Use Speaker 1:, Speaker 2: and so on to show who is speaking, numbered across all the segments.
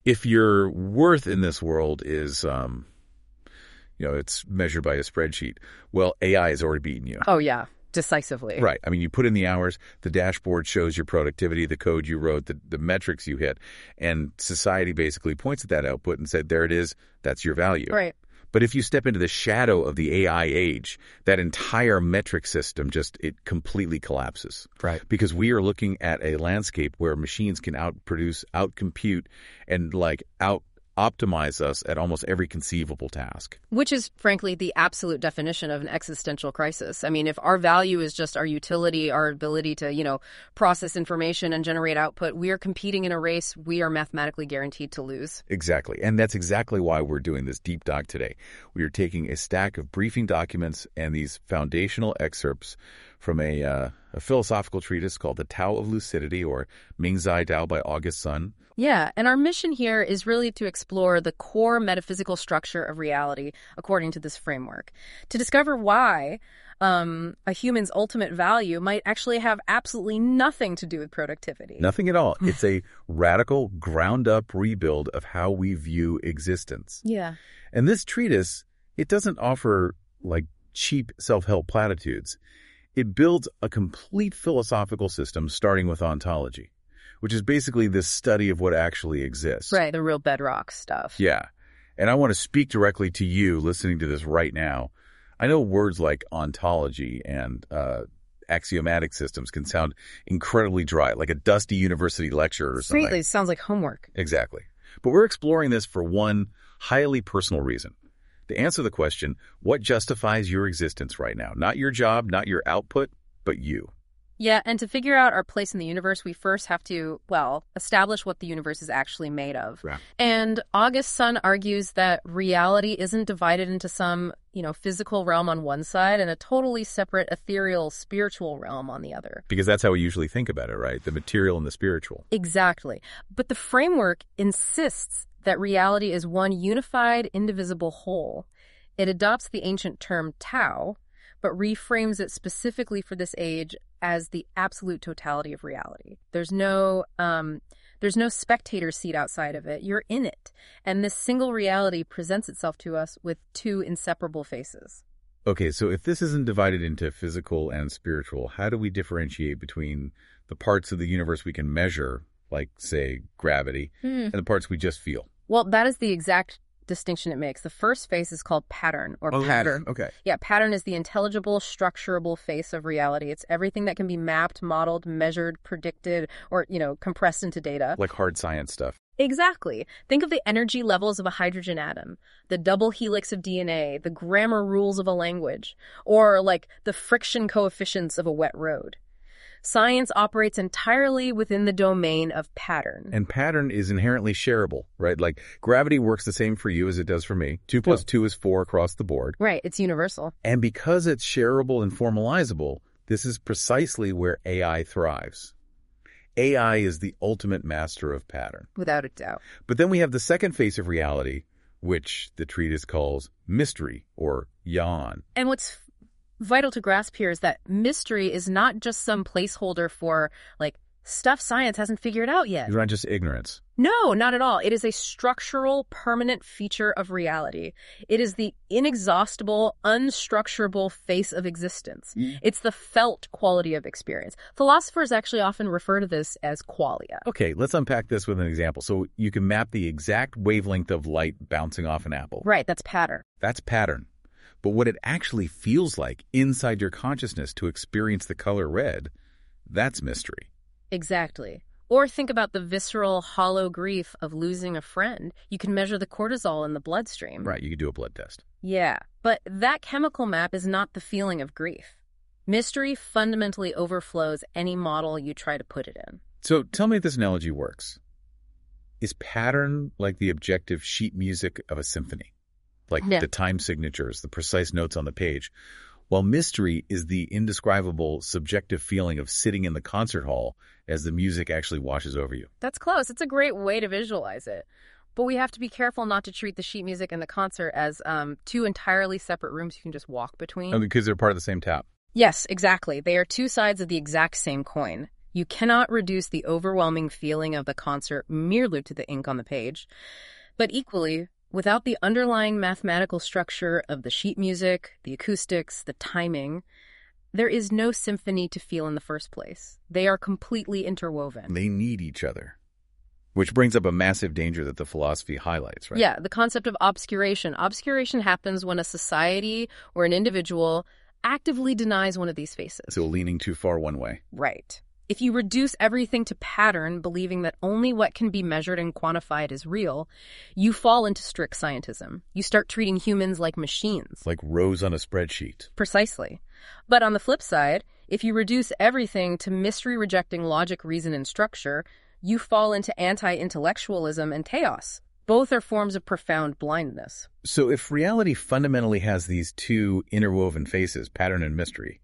Speaker 1: if your worth in this world is, it's measured by a spreadsheet, well, AI has already beaten you.
Speaker 2: Oh, yeah. Decisively.
Speaker 1: Right. I mean, you put in the hours, the dashboard shows your productivity, the code you wrote, the metrics you hit, and society basically points at that output and said, there it is, that's your value.
Speaker 2: Right.
Speaker 1: But if you step into the shadow of the AI age, that entire metric system it completely collapses.
Speaker 3: Right.
Speaker 1: Because we are looking at a landscape where machines can outproduce, outcompute, and out-optimize us at almost every conceivable task.
Speaker 2: Which is, frankly, the absolute definition of an existential crisis. I mean, if our value is just our utility, our ability to, process information and generate output, we are competing in a race we are mathematically guaranteed to lose.
Speaker 1: Exactly. And that's exactly why we're doing this deep dive today. We are taking a stack of briefing documents and these foundational excerpts from a philosophical treatise called The Tao of Lucidity, or Mingzai Dao by August Sun.
Speaker 2: Yeah, and our mission here is really to explore the core metaphysical structure of reality according to this framework, to discover why a human's ultimate value might actually have absolutely nothing to do with productivity.
Speaker 1: Nothing at all. It's a radical, ground-up rebuild of how we view existence.
Speaker 2: Yeah.
Speaker 1: And this treatise, it doesn't offer, cheap self-help platitudes. It builds a complete philosophical system starting with ontology, which is basically the study of what actually exists.
Speaker 2: Right, the real bedrock stuff.
Speaker 1: Yeah. And I want to speak directly to you listening to this right now. I know words like ontology and axiomatic systems can sound incredibly dry, like a dusty university lecture or something.
Speaker 2: It sounds like homework.
Speaker 1: Exactly. But we're exploring this for one highly personal reason. To answer the question, what justifies your existence right now? Not your job, not your output, but you.
Speaker 2: Yeah, and to figure out our place in the universe, we first have to, establish what the universe is actually made of.
Speaker 1: Right.
Speaker 2: And August Sun argues that reality isn't divided into some, physical realm on one side and a totally separate ethereal spiritual realm on the other.
Speaker 1: Because that's how we usually think about it, right? The material and the spiritual.
Speaker 2: Exactly. But the framework insists that reality is one unified, indivisible whole. It adopts the ancient term Tao, but reframes it specifically for this age as the absolute totality of reality. There's no spectator seat outside of it. You're in it. And this single reality presents itself to us with two inseparable faces.
Speaker 1: Okay, so if this isn't divided into physical and spiritual, how do we differentiate between the parts of the universe we can measure, like, say, gravity, and the parts we just feel?
Speaker 2: Well, that is the exact distinction it makes. The first face is called pattern or pattern.
Speaker 1: Okay.
Speaker 2: Yeah, pattern is the intelligible, structurable face of reality. It's everything that can be mapped, modeled, measured, predicted, or, compressed into data.
Speaker 1: Like hard science stuff.
Speaker 2: Exactly. Think of the energy levels of a hydrogen atom, the double helix of DNA, the grammar rules of a language, or the friction coefficients of a wet road. Science operates entirely within the domain of pattern.
Speaker 1: And pattern is inherently shareable, right? Like gravity works the same for you as it does for me. 2 + 2 is 4 across the board.
Speaker 2: Right. It's universal.
Speaker 1: And because it's shareable and formalizable, this is precisely where AI thrives. AI is the ultimate master of pattern.
Speaker 2: Without a doubt.
Speaker 1: But then we have the second face of reality, which the treatise calls mystery or yan.
Speaker 2: And what's vital to grasp here is that mystery is not just some placeholder for stuff science hasn't figured out yet.
Speaker 1: It's not just ignorance.
Speaker 2: No, not at all. It is a structural, permanent feature of reality. It is the inexhaustible, unstructurable face of existence. It's the felt quality of experience. Philosophers actually often refer to this as qualia.
Speaker 1: Okay, let's unpack this with an example. So you can map the exact wavelength of light bouncing off an apple.
Speaker 2: Right, that's pattern.
Speaker 1: That's pattern. But what it actually feels like inside your consciousness to experience the color red, that's mystery.
Speaker 2: Exactly. Or think about the visceral, hollow grief of losing a friend. You can measure the cortisol in the bloodstream.
Speaker 1: Right, you could do a blood test.
Speaker 2: Yeah, but that chemical map is not the feeling of grief. Mystery fundamentally overflows any model you try to put it in.
Speaker 1: So tell me if this analogy works. Is pattern like the objective sheet music of a symphony? Like the time signatures, the precise notes on the page? While mystery is the indescribable subjective feeling of sitting in the concert hall as the music actually washes over you.
Speaker 2: That's close. It's a great way to visualize it. But we have to be careful not to treat the sheet music and the concert as two entirely separate rooms you can just walk between.
Speaker 1: Oh, because they're part of the same tap.
Speaker 2: Yes, exactly. They are two sides of the exact same coin. You cannot reduce the overwhelming feeling of the concert merely to the ink on the page. But equally, without the underlying mathematical structure of the sheet music, the acoustics, the timing, there is no symphony to feel in the first place. They are completely interwoven.
Speaker 1: They need each other. Which brings up a massive danger that the philosophy highlights, right?
Speaker 2: Yeah, the concept of obscuration. Obscuration happens when a society or an individual actively denies one of these faces.
Speaker 1: So leaning too far one way.
Speaker 2: Right. If you reduce everything to pattern, believing that only what can be measured and quantified is real, you fall into strict scientism. You start treating humans like machines.
Speaker 1: Like rows on a spreadsheet.
Speaker 2: Precisely. But on the flip side, if you reduce everything to mystery-rejecting logic, reason, and structure, you fall into anti-intellectualism and chaos. Both are forms of profound blindness.
Speaker 1: So if reality fundamentally has these two interwoven faces, pattern and mystery,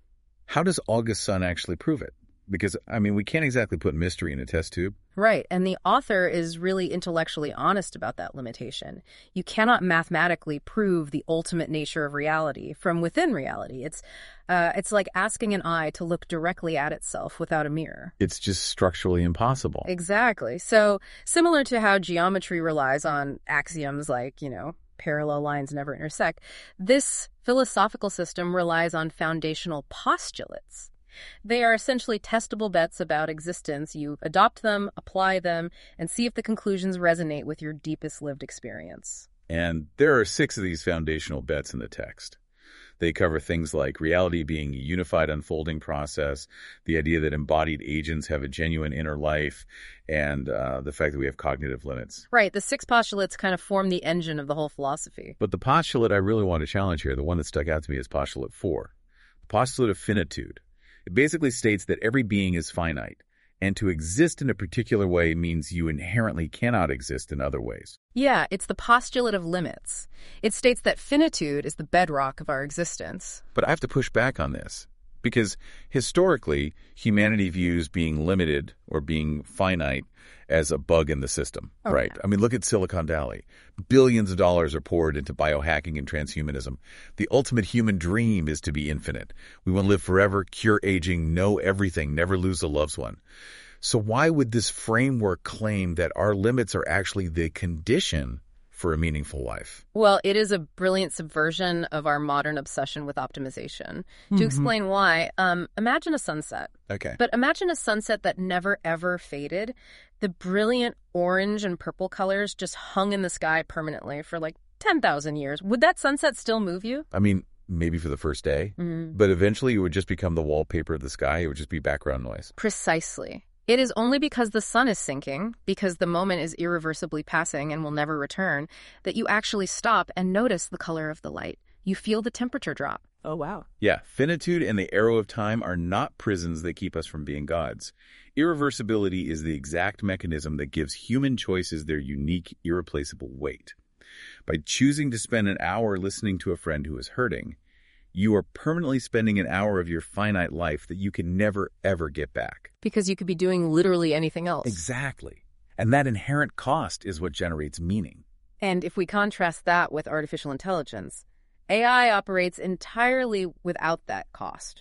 Speaker 1: how does August Sun actually prove it? Because, we can't exactly put mystery in a test tube.
Speaker 2: Right, and the author is really intellectually honest about that limitation. You cannot mathematically prove the ultimate nature of reality from within reality. It's like asking an eye to look directly at itself without a mirror.
Speaker 1: It's just structurally impossible.
Speaker 2: Exactly. So, similar to how geometry relies on axioms like, parallel lines never intersect, this philosophical system relies on foundational postulates. They are essentially testable bets about existence. You adopt them, apply them, and see if the conclusions resonate with your deepest lived experience.
Speaker 1: And there are 6 of these foundational bets in the text. They cover things like reality being a unified unfolding process, the idea that embodied agents have a genuine inner life, and the fact that we have cognitive limits.
Speaker 2: Right. The 6 postulates kind of form the engine of the whole philosophy.
Speaker 1: But the postulate I really want to challenge here, the one that stuck out to me, is postulate 4, the postulate of finitude. It basically states that every being is finite, and to exist in a particular way means you inherently cannot exist in other ways.
Speaker 2: Yeah, it's the postulate of limits. It states that finitude is the bedrock of our existence.
Speaker 1: But I have to push back on this, because historically, humanity views being limited or being finite as a bug in the system, right?
Speaker 2: Yeah.
Speaker 1: Look at Silicon Valley. Billions of dollars are poured into biohacking and transhumanism. The ultimate human dream is to be infinite. We want to live forever, cure aging, know everything, never lose a loved one. So why would this framework claim that our limits are actually the condition for a meaningful life?
Speaker 2: Well, it is a brilliant subversion of our modern obsession with optimization. To explain why, imagine a sunset.
Speaker 1: Okay.
Speaker 2: But imagine a sunset that never, ever faded. The brilliant orange and purple colors just hung in the sky permanently for 10,000 years. Would that sunset still move you?
Speaker 1: Maybe for the first day, but eventually it would just become the wallpaper of the sky. It would just be background noise.
Speaker 2: Precisely. It is only because the sun is sinking, because the moment is irreversibly passing and will never return, that you actually stop and notice the color of the light. You feel the temperature drop.
Speaker 3: Oh, wow.
Speaker 1: Yeah, finitude and the arrow of time are not prisons that keep us from being gods. Irreversibility is the exact mechanism that gives human choices their unique, irreplaceable weight. By choosing to spend an hour listening to a friend who is hurting, you are permanently spending an hour of your finite life that you can never, ever get back.
Speaker 2: Because you could be doing literally anything else.
Speaker 1: Exactly. And that inherent cost is what generates meaning.
Speaker 2: And if we contrast that with artificial intelligence, AI operates entirely without that cost.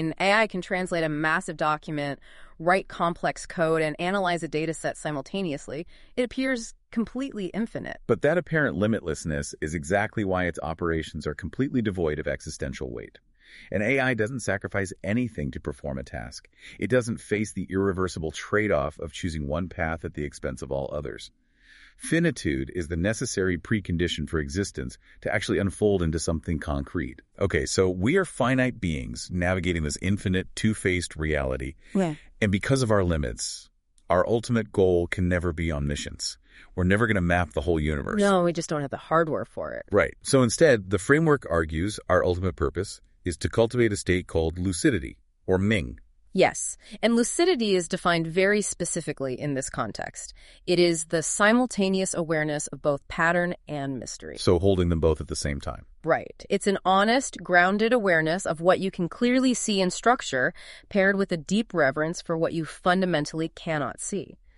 Speaker 2: AI can translate a massive document, write complex code, and analyze a data set simultaneously. It appears completely infinite.
Speaker 1: But that apparent limitlessness is exactly why its operations are completely devoid of existential weight. An AI doesn't sacrifice anything to perform a task. It doesn't face the irreversible trade-off of choosing one path at the expense of all others. Finitude is the necessary precondition for existence to actually unfold into something concrete. Okay, so we are finite beings navigating this infinite, two-faced reality.
Speaker 3: Yeah.
Speaker 1: And because of our limits, our ultimate goal can never be omniscience. We're never going to map the whole universe.
Speaker 2: No, we just don't have the hardware for it.
Speaker 1: Right. So instead, the framework argues our ultimate purpose is to cultivate a state called lucidity, or Ming.
Speaker 2: Yes, and lucidity is defined very specifically in this context. It is the simultaneous awareness of both pattern and mystery.
Speaker 1: So holding them both at the same time.
Speaker 2: Right. It's an honest, grounded awareness of what you can clearly see in structure, paired with a deep reverence for what you fundamentally cannot see.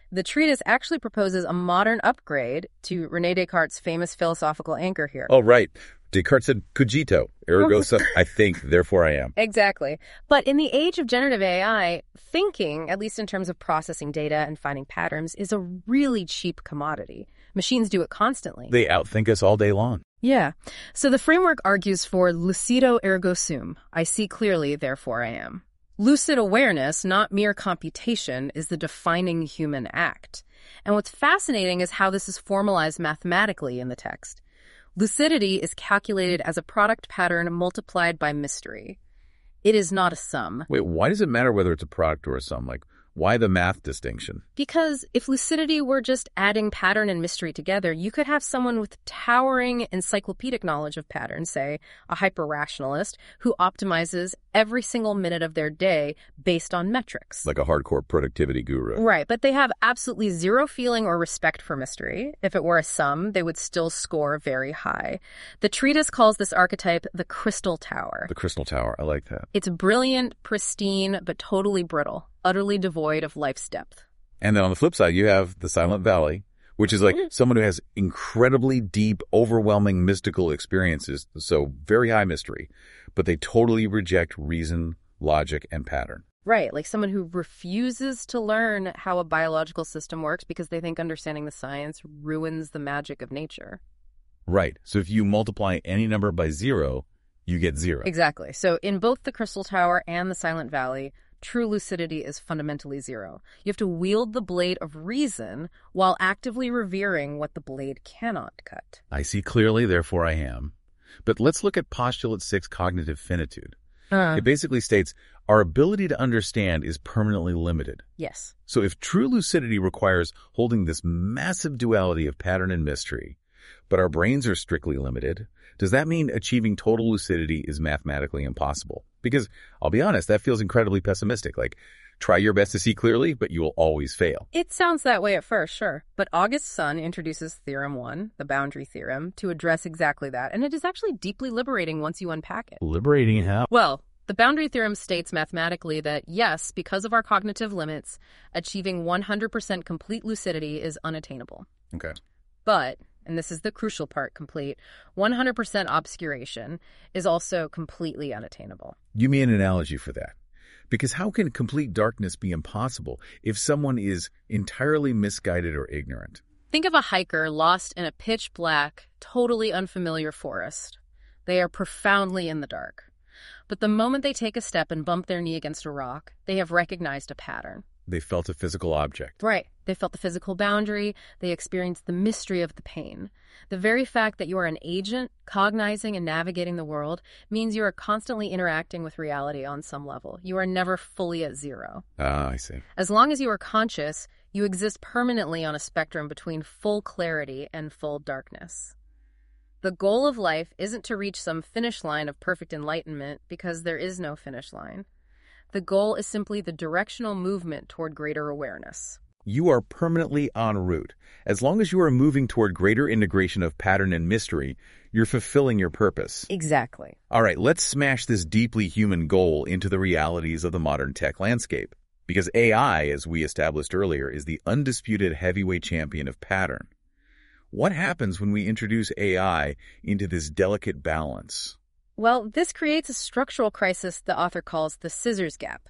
Speaker 2: The treatise actually proposes a modern upgrade to René Descartes' famous philosophical anchor here.
Speaker 1: Oh, right. Descartes said, cogito, ergo sum, I think, therefore I am.
Speaker 2: Exactly. But in the age of generative AI, thinking, at least in terms of processing data and finding patterns, is a really cheap commodity. Machines do it constantly.
Speaker 1: They outthink us all day long.
Speaker 2: Yeah. So the framework argues for lucido ergo sum. I see clearly, therefore I am. Lucid awareness, not mere computation, is the defining human act. And what's fascinating is how this is formalized mathematically in the text. Lucidity is calculated as a product pattern multiplied by mystery. It is not a sum.
Speaker 1: Wait, why does it matter whether it's a product or a sum? Like, why the math distinction?
Speaker 2: Because if lucidity were just adding pattern and mystery together, you could have someone with towering encyclopedic knowledge of patterns, say a hyper-rationalist, who optimizes every single minute of their day based on metrics.
Speaker 1: Like a hardcore productivity guru.
Speaker 2: Right, but they have absolutely zero feeling or respect for mystery. If it were a sum, they would still score very high. The treatise calls this archetype the crystal tower.
Speaker 1: The crystal tower, I like that.
Speaker 2: It's brilliant, pristine, but totally brittle, utterly devoid of life's depth.
Speaker 1: And then on the flip side, you have the Silent Valley, which is like someone who has incredibly deep, overwhelming mystical experiences, so very high mystery, but they totally reject reason, logic, and pattern.
Speaker 2: Right, like someone who refuses to learn how a biological system works because they think understanding the science ruins the magic of nature.
Speaker 1: Right, so if you multiply any number by 0, you get 0.
Speaker 2: Exactly. So in both the Crystal Tower and the Silent Valley, true lucidity is fundamentally 0. You have to wield the blade of reason while actively revering what the blade cannot cut.
Speaker 1: I see clearly, therefore I am. But let's look at postulate 6, cognitive finitude. It basically states, our ability to understand is permanently limited.
Speaker 2: Yes.
Speaker 1: So if true lucidity requires holding this massive duality of pattern and mystery, but our brains are strictly limited, does that mean achieving total lucidity is mathematically impossible? Because, I'll be honest, that feels incredibly pessimistic. Like, try your best to see clearly, but you will always fail.
Speaker 2: It sounds that way at first, sure. But August Sun introduces Theorem 1, the boundary theorem, to address exactly that. And it is actually deeply liberating once you unpack it.
Speaker 1: Liberating how?
Speaker 2: Well, the boundary theorem states mathematically that, yes, because of our cognitive limits, achieving 100% complete lucidity is unattainable.
Speaker 1: Okay.
Speaker 2: But, and this is the crucial part, complete, 100% obscuration is also completely unattainable.
Speaker 1: Give me an analogy for that. Because how can complete darkness be impossible if someone is entirely misguided or ignorant?
Speaker 2: Think of a hiker lost in a pitch-black, totally unfamiliar forest. They are profoundly in the dark. But the moment they take a step and bump their knee against a rock, they have recognized a pattern.
Speaker 1: They felt a physical object.
Speaker 2: Right. They felt the physical boundary. They experienced the mystery of the pain. The very fact that you are an agent, cognizing and navigating the world, means you are constantly interacting with reality on some level. You are never fully at 0.
Speaker 1: Ah, I see.
Speaker 2: As long as you are conscious, you exist permanently on a spectrum between full clarity and full darkness. The goal of life isn't to reach some finish line of perfect enlightenment, because there is no finish line. The goal is simply the directional movement toward greater awareness.
Speaker 1: You are permanently en route. As long as you are moving toward greater integration of pattern and mystery, you're fulfilling your purpose.
Speaker 2: Exactly.
Speaker 1: All right, let's smash this deeply human goal into the realities of the modern tech landscape. Because AI, as we established earlier, is the undisputed heavyweight champion of pattern. What happens when we introduce AI into this delicate balance?
Speaker 2: Well, this creates a structural crisis the author calls the scissors gap.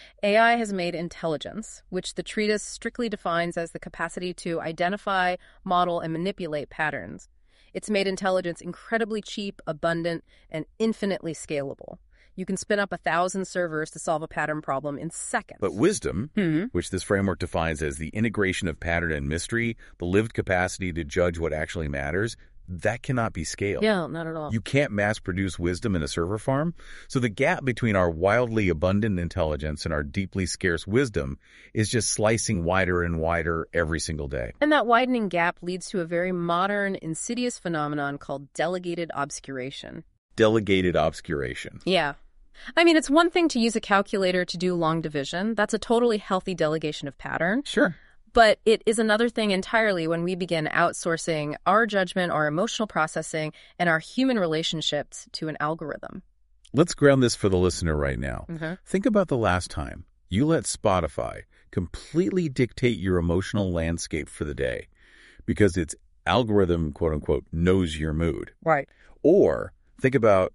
Speaker 2: AI has made intelligence, which the treatise strictly defines as the capacity to identify, model, and manipulate patterns. It's made intelligence incredibly cheap, abundant, and infinitely scalable. You can spin up 1,000 servers to solve a pattern problem in seconds.
Speaker 1: But wisdom, which this framework defines as the integration of pattern and mystery, the lived capacity to judge what actually matters, that cannot be scaled.
Speaker 2: Yeah, not at all.
Speaker 1: You can't mass-produce wisdom in a server farm. So the gap between our wildly abundant intelligence and our deeply scarce wisdom is just slicing wider and wider every single day.
Speaker 2: And that widening gap leads to a very modern, insidious phenomenon called delegated obscuration.
Speaker 1: Delegated obscuration.
Speaker 2: Yeah. I mean, it's one thing to use a calculator to do long division. That's a totally healthy delegation of pattern.
Speaker 1: Sure.
Speaker 2: But it is another thing entirely when we begin outsourcing our judgment, our emotional processing, and our human relationships to an algorithm.
Speaker 1: Let's ground this for the listener right now. Think about the last time you let Spotify completely dictate your emotional landscape for the day because its algorithm, quote unquote, knows your mood.
Speaker 2: Right.
Speaker 1: Or think about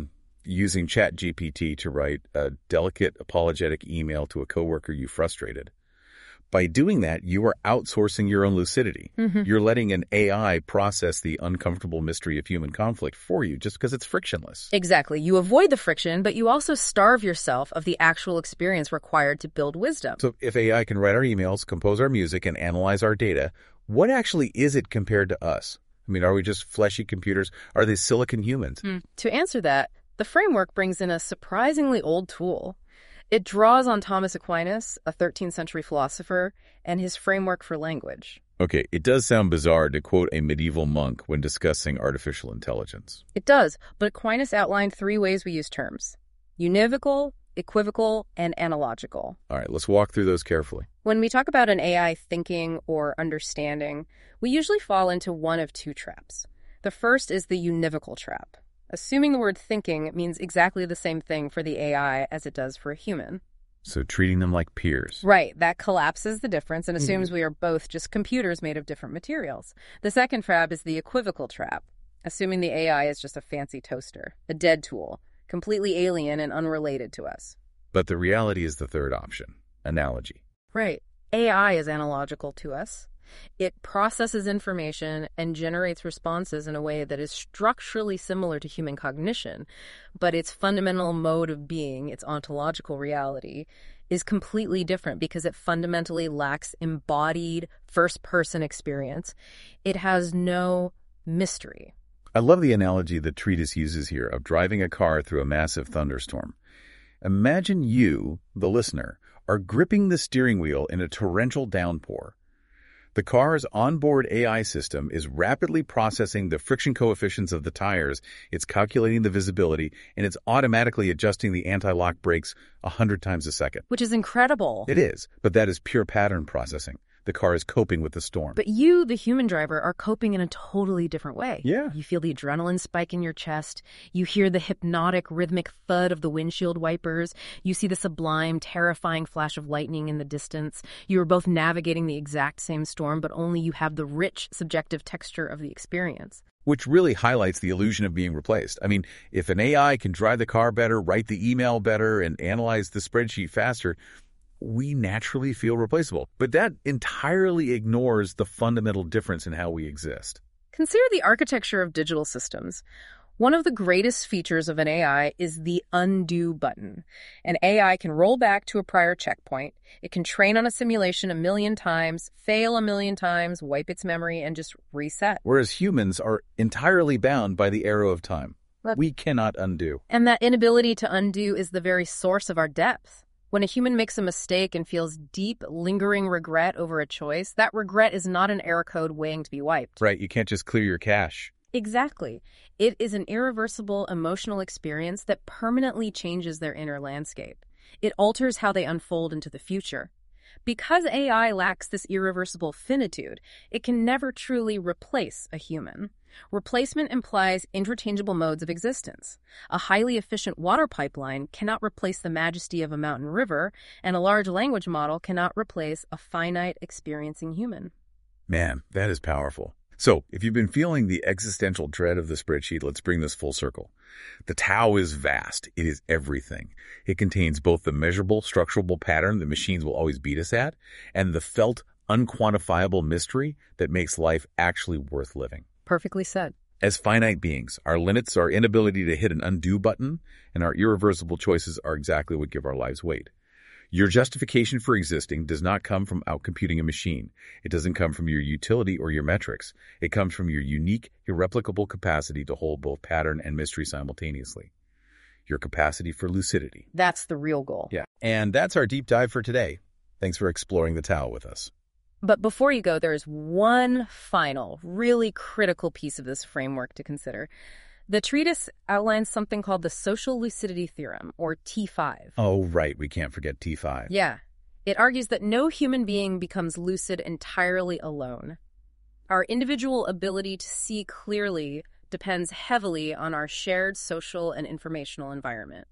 Speaker 1: using ChatGPT to write a delicate, apologetic email to a coworker you frustrated. By doing that, you are outsourcing your own lucidity.
Speaker 2: Mm-hmm.
Speaker 1: You're letting an AI process the uncomfortable mystery of human conflict for you just because it's frictionless.
Speaker 2: Exactly. You avoid the friction, but you also starve yourself of the actual experience required to build wisdom.
Speaker 1: So if AI can write our emails, compose our music, and analyze our data, what actually is it compared to us? I mean, are we just fleshy computers? Are they silicon humans?
Speaker 2: To answer that, the framework brings in a surprisingly old tool. It draws on Thomas Aquinas, a 13th century philosopher, and his framework for language.
Speaker 1: Okay, it does sound bizarre to quote a medieval monk when discussing artificial intelligence.
Speaker 2: It does, but Aquinas outlined 3 ways we use terms: univocal, equivocal, and analogical.
Speaker 1: All right, let's walk through those carefully.
Speaker 2: When we talk about an AI thinking or understanding, we usually fall into one of 2 traps. The first is the univocal trap. Assuming the word thinking means exactly the same thing for the AI as it does for a human.
Speaker 1: So treating them like peers.
Speaker 2: Right, that collapses the difference and assumes we are both just computers made of different materials. The second trap is the equivocal trap, assuming the AI is just a fancy toaster, a dead tool, completely alien and unrelated to us.
Speaker 1: But the reality is the third option, analogy.
Speaker 2: Right. AI is analogical to us. It processes information and generates responses in a way that is structurally similar to human cognition, but its fundamental mode of being, its ontological reality, is completely different because it fundamentally lacks embodied first-person experience. It has no mystery.
Speaker 1: I love the analogy the treatise uses here of driving a car through a massive thunderstorm. Imagine you, the listener, are gripping the steering wheel in a torrential downpour. The car's onboard AI system is rapidly processing the friction coefficients of the tires, it's calculating the visibility, and it's automatically adjusting the anti-lock brakes 100 times a second.
Speaker 2: Which is incredible.
Speaker 1: It is, but that is pure pattern processing. The car is coping with the storm.
Speaker 2: But you, the human driver, are coping in a totally different way.
Speaker 1: Yeah.
Speaker 2: You feel the adrenaline spike in your chest. You hear the hypnotic, rhythmic thud of the windshield wipers. You see the sublime, terrifying flash of lightning in the distance. You are both navigating the exact same storm, but only you have the rich, subjective texture of the experience.
Speaker 1: Which really highlights the illusion of being replaced. I mean, if an AI can drive the car better, write the email better, and analyze the spreadsheet faster, we naturally feel replaceable. But that entirely ignores the fundamental difference in how we exist.
Speaker 2: Consider the architecture of digital systems. One of the greatest features of an AI is the undo button. An AI can roll back to a prior checkpoint. It can train on a simulation 1,000,000 times, fail 1,000,000 times, wipe its memory, and just reset.
Speaker 1: Whereas humans are entirely bound by the arrow of time. We cannot undo.
Speaker 2: And that inability to undo is the very source of our depth. When a human makes a mistake and feels deep, lingering regret over a choice, that regret is not an error code waiting to be wiped.
Speaker 1: Right, you can't just clear your cache.
Speaker 2: Exactly. It is an irreversible emotional experience that permanently changes their inner landscape. It alters how they unfold into the future. Because AI lacks this irreversible finitude, it can never truly replace a human. Replacement implies interchangeable modes of existence. A highly efficient water pipeline cannot replace the majesty of a mountain river, and a large language model cannot replace a finite experiencing human.
Speaker 1: Man, that is powerful. So, if you've been feeling the existential dread of the spreadsheet, let's bring this full circle. The Tao is vast. It is everything. It contains both the measurable, structurable pattern that machines will always beat us at, and the felt, unquantifiable mystery that makes life actually worth living.
Speaker 2: Perfectly said.
Speaker 1: As finite beings, our limits, our inability to hit an undo button, and our irreversible choices are exactly what give our lives weight. Your justification for existing does not come from outcomputing a machine. It doesn't come from your utility or your metrics. It comes from your unique, irreplicable capacity to hold both pattern and mystery simultaneously. Your capacity for lucidity.
Speaker 2: That's the real goal.
Speaker 1: Yeah. And that's our deep dive for today. Thanks for exploring the Tao with us.
Speaker 2: But before you go, there is one final, really critical piece of this framework to consider. The treatise outlines something called the social lucidity theorem, or T5.
Speaker 1: Oh, right. We can't forget T5.
Speaker 2: Yeah. It argues that no human being becomes lucid entirely alone. Our individual ability to see clearly depends heavily on our shared social and informational environment.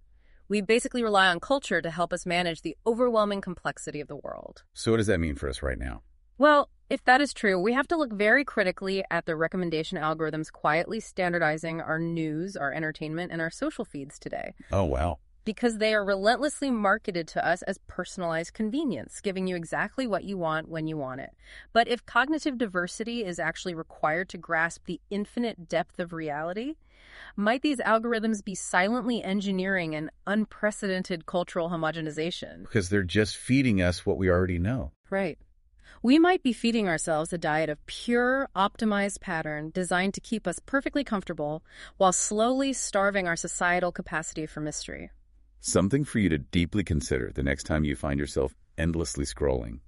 Speaker 2: We basically rely on culture to help us manage the overwhelming complexity of the world.
Speaker 1: So what does that mean for us right now?
Speaker 2: Well, if that is true, we have to look very critically at the recommendation algorithms quietly standardizing our news, our entertainment, and our social feeds today.
Speaker 1: Oh, wow.
Speaker 2: Because they are relentlessly marketed to us as personalized convenience, giving you exactly what you want when you want it. But if cognitive diversity is actually required to grasp the infinite depth of reality, might these algorithms be silently engineering an unprecedented cultural homogenization?
Speaker 1: Because they're just feeding us what we already know.
Speaker 2: Right. We might be feeding ourselves a diet of pure, optimized pattern designed to keep us perfectly comfortable while slowly starving our societal capacity for mystery.
Speaker 1: Something for you to deeply consider the next time you find yourself endlessly scrolling.